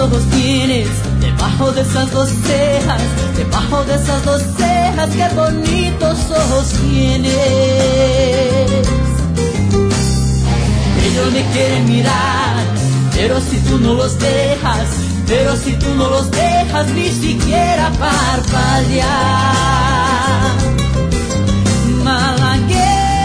todos tienes debajo de esas dos cejas, debajo de esas dos cejas, qué bonitos ojos tienes. Ellos me quieren mirar, pero si tú no los dejas, pero si tú no los dejas ni siquiera parpadear. Malagueña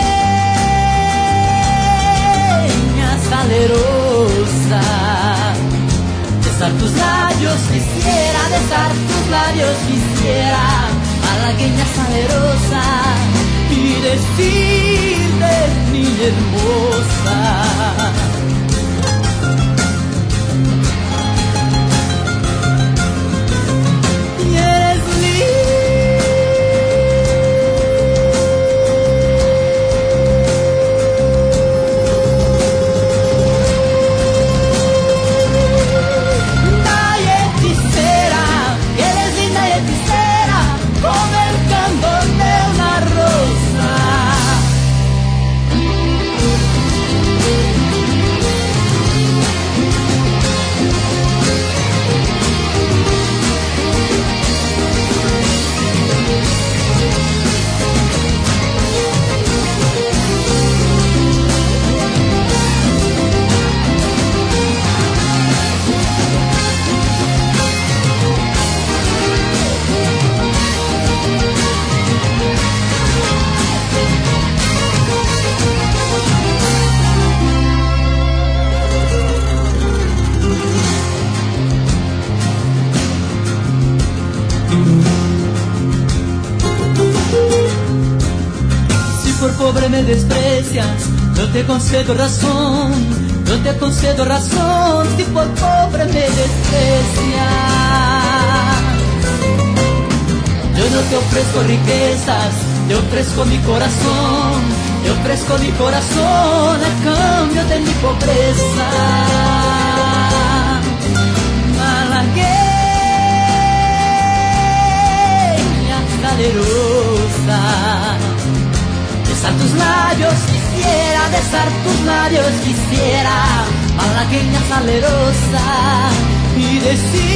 salerosa, besar tus labios quisiera, besar tus labios quisiera, malagueña salerosa, y decirte niña hermosa. Pobre me desprecias, yo te concedo razón, yo te concedo razón, si por pobre me desprecias. Yo no te ofrezco riquezas, te ofrezco mi corazón, te ofrezco mi corazón a cambio de mi pobreza. Malagueña salerosa, besar tus labios quisiera, besar tus labios quisiera, malagueña salerosa, y decir